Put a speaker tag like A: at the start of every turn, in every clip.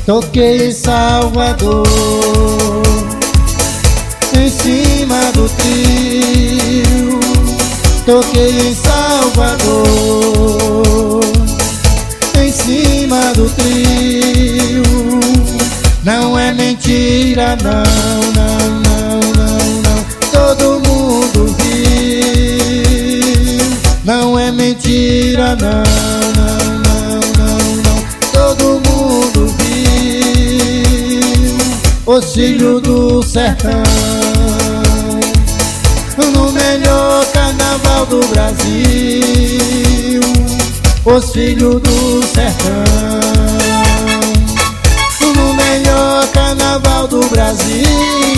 A: Toquei em Salvador, em cima do trio. Toquei em Salvador, em cima do trio. Não é mentira, não, não, não, não, não. Todo mundo viu. Não é mentira, não, não, não, não, não. Todo mundo viu. Os filhos do sertão, no melhor carnaval do Brasil. Os filhos do sertão, no melhor carnaval do Brasil.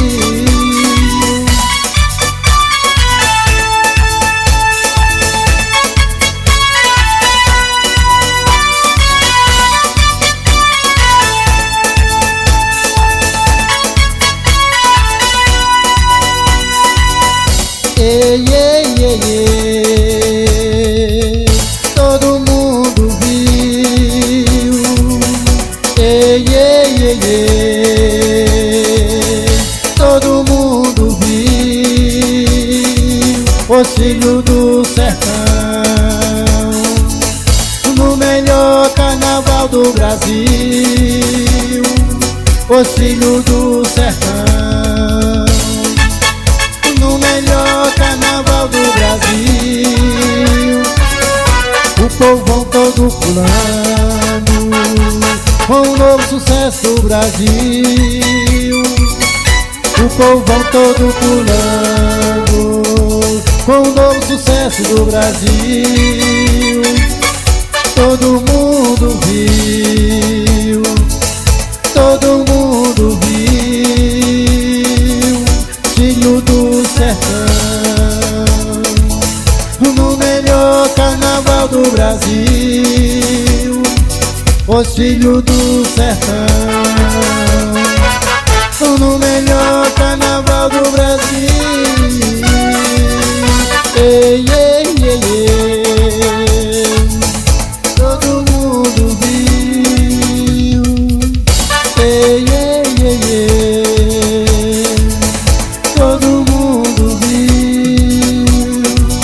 A: Ei, ei, ei, ei, todo mundo viu. Ei, ei, ei, ei, todo mundo viu. Os filhos do sertão, no melhor carnaval do Brasil. Os filhos do sertão, no melhor carnaval do Brasil. O povão todo pulando, com um novo sucesso do Brasil. O povão todo pulando, com um novo sucesso do Brasil. Todo mundo viu, todo mundo viu. Filho do sertão, no melhor carnaval do Brasil. Os filhos do sertão, no melhor carnaval do Brasil. Ei, ei, ei, ei, todo mundo viu. Ei, ei, ei, ei, todo mundo viu.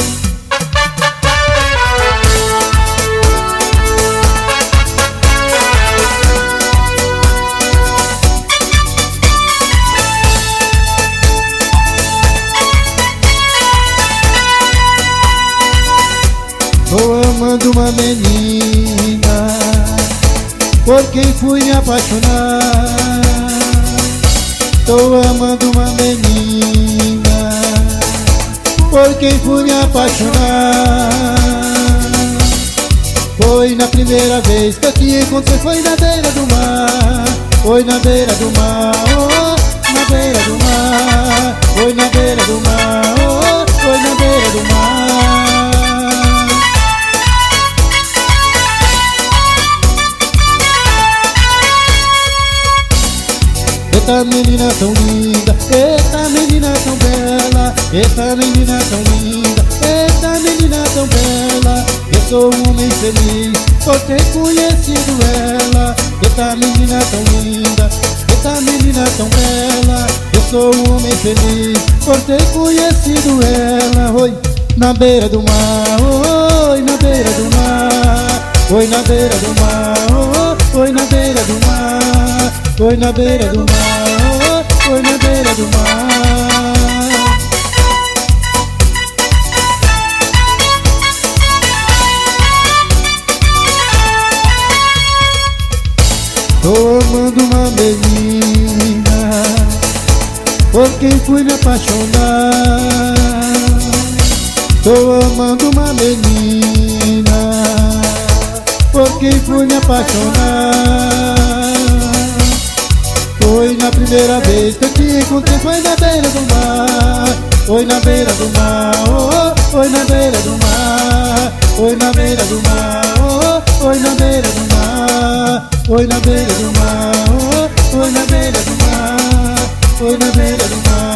A: Tô amando uma menina, por quem fui me apaixonar. Tô amando uma menina, por quem fui me apaixonar. Foi na primeira vez que eu te encontrei, foi na beira do mar. Foi na beira do mar, oh, na beira do mar. Foi na beira do mar, oh, foi na beira do mar. Eita menina tão linda, eita menina tão bela. Eita menina tão linda, eita menina tão bela. Eu sou um homem feliz por ter conhecido ela. Eita menina tão linda, eita menina tão bela. Eu sou um homem feliz por ter conhecido ela. Oi, na beira do mar, oi, na beira do mar. Oi, na beira do mar, oh, oi, na beira do mar. Oi, na beira do mar, oh, oi, na beira do mar. Tô amando uma menina, por quem fui me apaixonar. Tô amando uma menina, por quem fui me apaixonar. Foi na primeira vez que eu te encontrei, foi na beira do mar. Foi na beira do mar, oh, foi na beira do mar. Foi na beira do mar, oh, foi na beira do mar. Foi na beira do mar, oh, foi na beira do mar. Foi na beira do mar.